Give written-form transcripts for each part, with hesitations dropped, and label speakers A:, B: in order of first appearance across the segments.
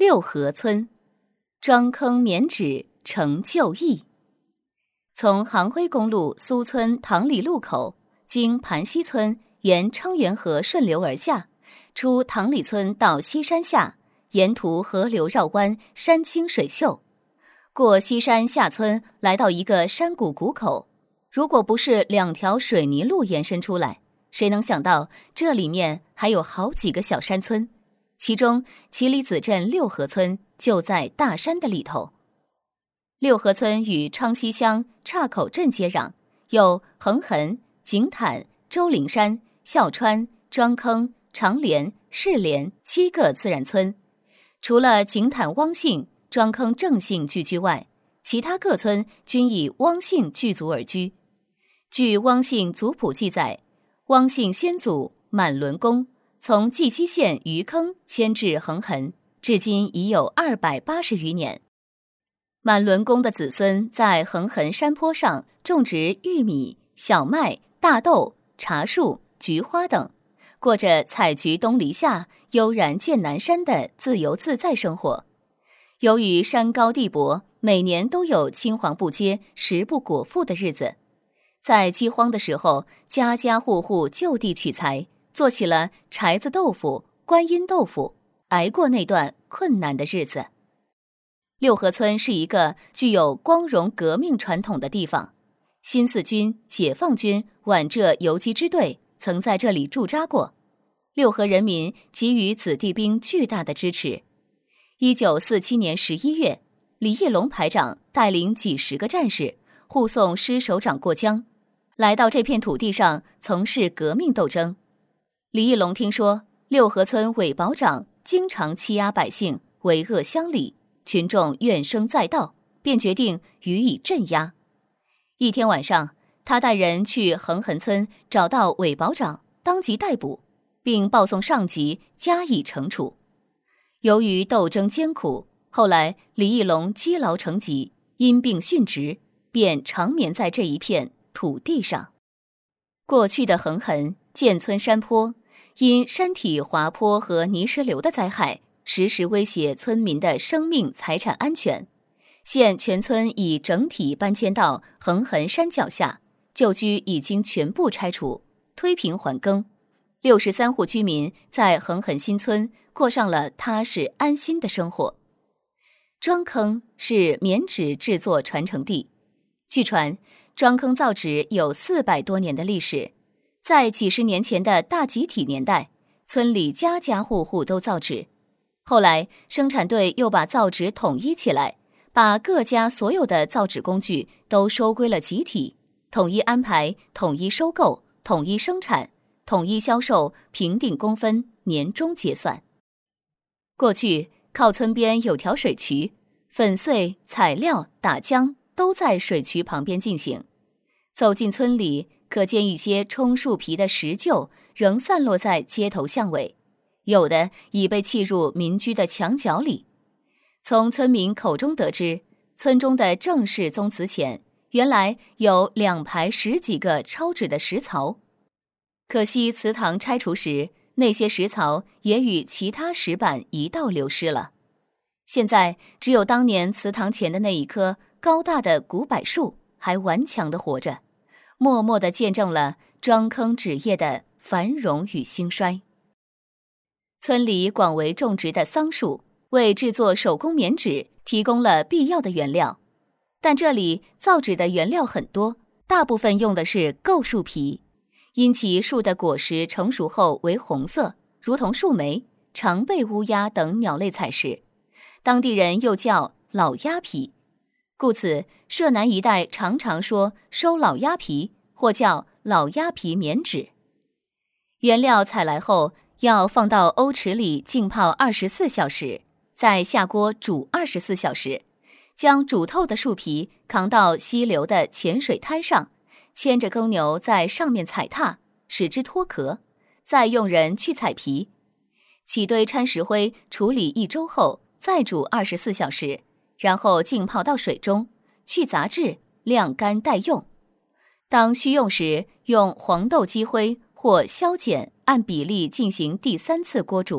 A: 六合村，庄坑免纸成旧义。从杭徽公路苏村塘里路口经盘溪村沿昌源河顺流而下，出塘里村到西山下，沿途河流绕弯，山清水秀。过西山下村，来到一个山谷谷口，如果不是2条水泥路延伸出来，谁能想到这里面还有好几个小山村，其中奇里子镇六合村就在大山的里头。六合村与昌溪乡岔口镇接壤，有横痕、井坦、周灵山、孝川、庄坑、长连、士连7个自然村。除了井坦汪姓、庄坑郑姓聚居外，其他各村均以汪姓聚族而居。据汪姓族谱记载，汪姓先祖满伦公从绩溪县余坑迁至横痕，至今已有280余年。满伦公的子孙在横痕山坡上种植玉米、小麦、大豆、茶树、菊花等，过着采菊东篱下，悠然见南山的自由自在生活。由于山高地薄，每年都有青黄不接、食不果腹的日子。在饥荒的时候，家家户户就地取材，做起了柴子豆腐、观音豆腐，挨过那段困难的日子。六合村是一个具有光荣革命传统的地方，新四军、解放军、皖浙游击支队曾在这里驻扎过，六合人民给予子弟兵巨大的支持。1947年11月，李义隆排长带领几十个战士护送师首长过江，来到这片土地上从事革命斗争。李义隆听说六合村韦保长经常欺压百姓，为恶乡里，群众怨声载道，便决定予以镇压。一天晚上，他带人去横痕村找到韦保长，当即逮捕，并报送上级加以惩处。由于斗争艰苦，后来李义隆积劳成疾，因病殉职，便长眠在这一片土地上。过去的横痕建村山坡，因山体滑坡和泥石流的灾害，时时威胁村民的生命财产安全。现全村已整体搬迁到横痕山脚下，旧居已经全部拆除，推平还耕。63户居民在横痕新村过上了踏实安心的生活。庄坑是棉纸制作传承地，据传庄坑造纸有400多年的历史。在几十年前的大集体年代，村里家家户户都造纸。后来生产队又把造纸统一起来，把各家所有的造纸工具都收归了集体，统一安排，统一收购，统一生产，统一销售，评定工分，年终结算。过去靠村边有条水渠，粉碎、采料、打浆都在水渠旁边进行。走进村里，可见一些冲树皮的石臼仍散落在街头巷尾，有的已被砌入民居的墙角里。从村民口中得知，村中的正式宗祠前原来有2排10几个抄纸的石槽，可惜祠堂拆除时，那些石槽也与其他石板一道流失了。现在只有当年祠堂前的那一棵高大的古柏树还顽强地活着，默默地见证了庄坑纸业的繁荣与兴衰。村里广为种植的桑树为制作手工棉纸提供了必要的原料，但这里造纸的原料很多，大部分用的是构树皮，因其树的果实成熟后为红色，如同树莓，常被乌鸦等鸟类采食，当地人又叫老鸦皮，故此涉南一带常常说收老鸦皮，或叫老鸦皮棉纸。原料采来后要放到瓯池里浸泡24小时，再下锅煮24小时，将煮透的树皮扛到溪流的浅水滩上，牵着耕牛在上面踩踏，使之脱壳，再用人去采皮，起堆掺石灰处理1周后，再煮24小时，然后浸泡到水中，去杂质，晾干待用。当需用时，用黄豆积灰或硝碱按比例进行第3次锅煮，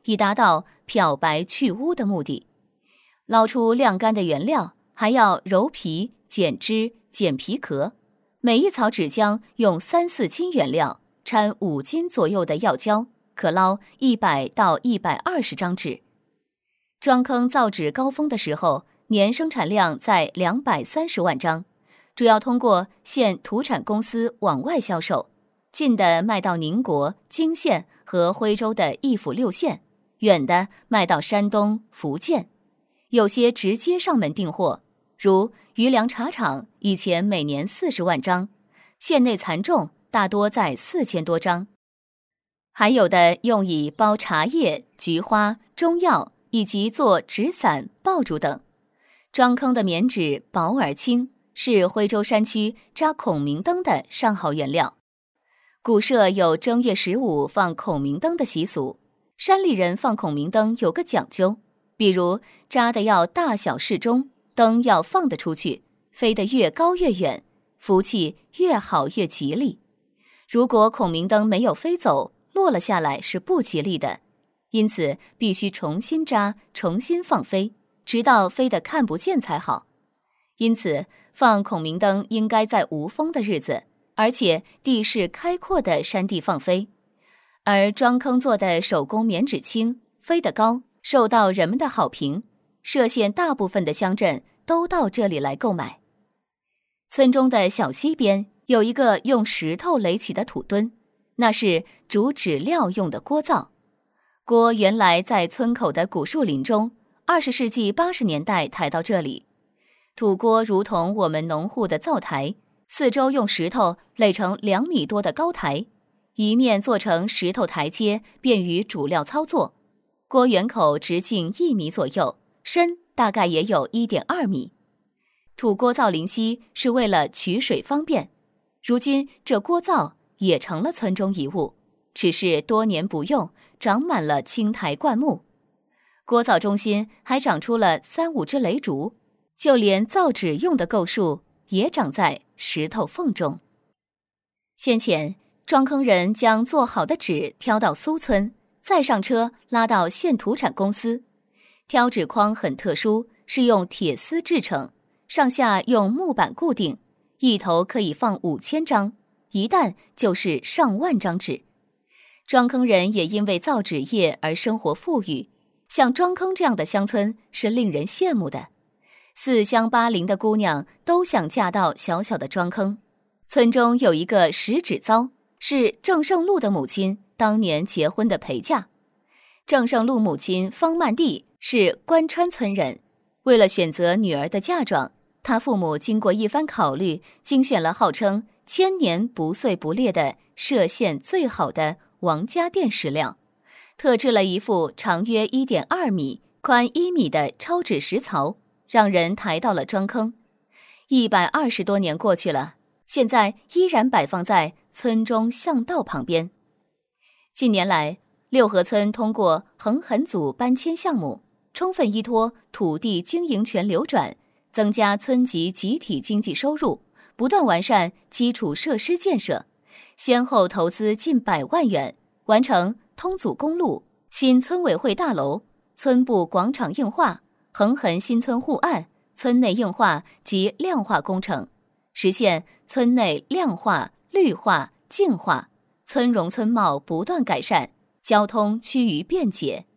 A: 以达到漂白去污的目的。捞出晾干的原料，还要揉皮、剪枝、剪皮壳。每一槽纸浆用3-4斤原料，掺5斤左右的药胶，可捞100到120张纸。庄坑造纸高峰的时候，年生产量在230万张，主要通过县土产公司往外销售，近的卖到宁国、泾县和徽州的1府6县，远的卖到山东、福建。有些直接上门订货，如余粮茶厂以前每年40万张，县内残种大多在4000多张。还有的用以包茶叶、菊花、中药，以及做纸伞、爆竹等。庄坑的棉纸薄而轻，是徽州山区扎孔明灯的上好原料。古社有正月15放孔明灯的习俗，山里人放孔明灯有个讲究，比如扎的要大小适中，灯要放得出去，飞得越高越远，福气越好越吉利。如果孔明灯没有飞走，落了下来是不吉利的，因此必须重新扎，重新放飞，直到飞得看不见才好。因此放孔明灯应该在无风的日子，而且地势开阔的山地放飞。而庄坑做的手工棉纸轻，飞得高，受到人们的好评，歙县大部分的乡镇都到这里来购买。村中的小溪边有一个用石头垒起的土墩，那是煮纸料用的锅灶。锅原来在村口的古树林中，20世纪80年代抬到这里。土锅如同我们农户的灶台，四周用石头垒成2米多的高台，一面做成石头台阶，便于煮料操作。锅圆口直径1米左右，深大概也有1.2米。土锅灶临溪是为了取水方便，如今这锅灶也成了村中一物，只是多年不用，长满了青苔灌木。锅灶中心还长出了3-5只雷竹，就连造纸用的构树也长在石头缝中。先前庄坑人将做好的纸挑到苏村，再上车拉到县土产公司。挑纸筐很特殊，是用铁丝制成，上下用木板固定，一头可以放5000张，一担就是上万张纸。庄坑人也因为造纸业而生活富裕，像庄坑这样的乡村是令人羡慕的。4乡8邻的姑娘都想嫁到小小的庄坑。村中有一个石纸糟，是郑胜禄的母亲当年结婚的陪嫁。郑胜禄母亲方曼蒂是关川村人，为了选择女儿的嫁妆，他父母经过一番考虑，精选了号称1000年不碎不裂的歙县最好的王家店石料，特制了一副长约1.2米、宽1米的超纸石槽，让人抬到了庄坑。120多年过去了，现在依然摆放在村中巷道旁边。近年来，六合村通过横痕组搬迁项目，充分依托土地经营权流转，增加村级集体经济收入，不断完善基础设施建设，先后投资近100万元，完成通祖公路、新村委会大楼、村部广场硬化、横痕新村护岸、村内硬化及亮化工程，实现村内亮化、绿化、净化，村容村貌不断改善，交通趋于便捷。